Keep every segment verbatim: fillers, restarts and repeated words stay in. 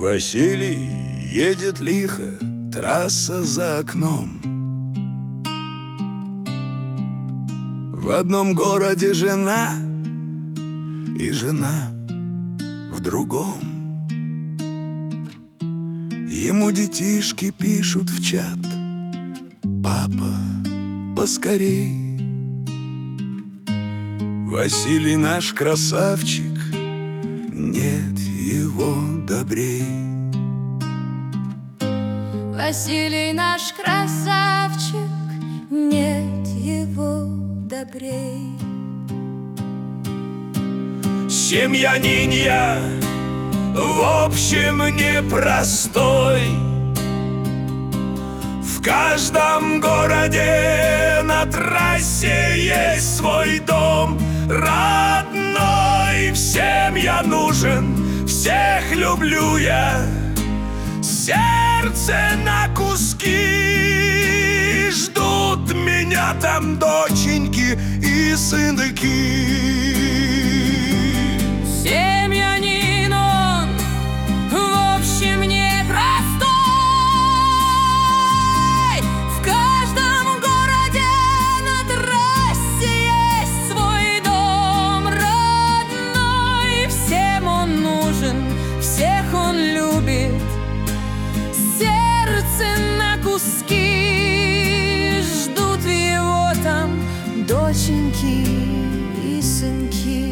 Василий едет лихо, трасса за окном. В одном городе жена, и жена в другом. Ему детишки пишут в чат: папа, поскорей. Василий наш красавчик, нет его добрей. Василий наш красавчик, нет его добрей. Семьянин я, в общем, непростой. В каждом городе на трассе есть свой дом родной. Всем я нужен, всех люблю я. Сердце на куски, ждут меня там доченьки и сынки. Семьянин он, в общем, непростой. В каждом городе на трассе есть свой дом родной. Всем он нужен, всех он любит. Сердце на куски, ждут его там доченьки и сынки.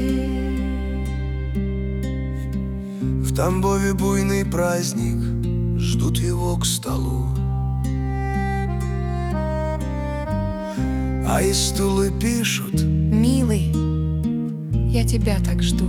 В Тамбове буйный праздник, ждут его к столу. А из стула пишут: милый, я тебя так жду.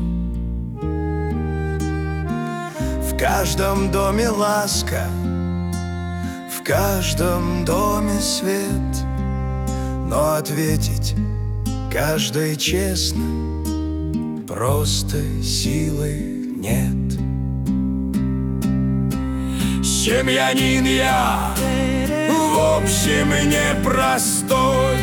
в каждом доме ласка, в каждом доме свет. Но ответить каждой честно просто силы нет. Семьянин я, в общем, непростой.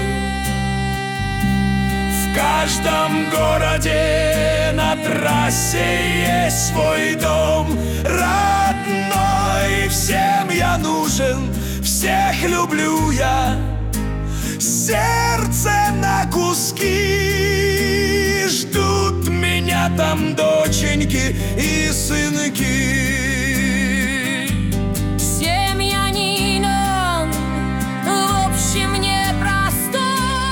В каждом городе на трассе есть свой дом родной. Всем я нужен, всех люблю я. Сердце на куски, ждут меня там доченьки и сынки. Семьянин он, в общем, непростой.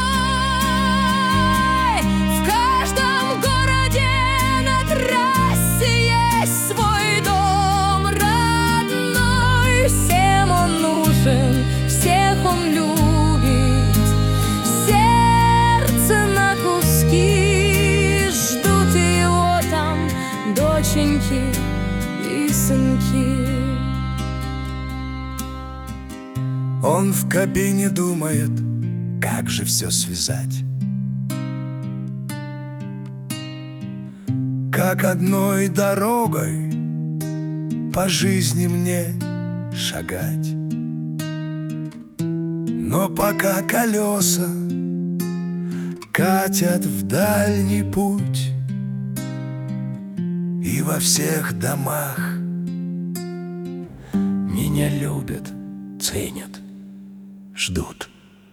В каждом городе на трассе есть свой дом родной. Всем он нужен, всех он любит. Сердце на куски, ждут его там доченьки и сынки. Он в кабине думает, как же все связать, как одной дорогой по жизни мне шагать. Но пока колеса катят в дальний путь, и во всех домах меня любят, ценят, ждут.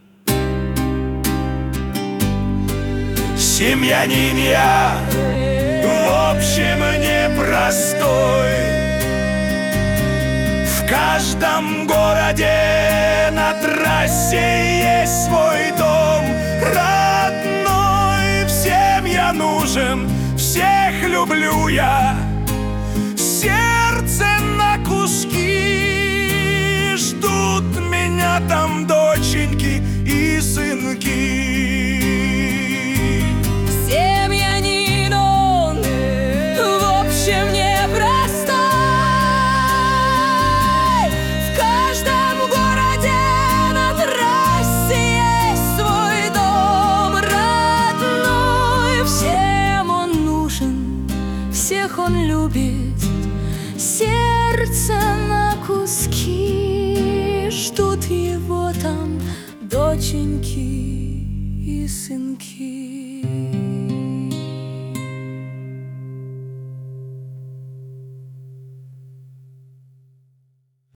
Семьянин я, в общем, непростой. В каждом городе на трассе есть свой дом родной. Всем я нужен, всех люблю я. Сердце на куски, ждут меня там доченьки и сынки. Семьянин он, в общем, непростой. В каждом городе на трассе есть свой дом родной. Всем он нужен, всех он любит. Сердце на куски, ждут его там доченьки и сынки.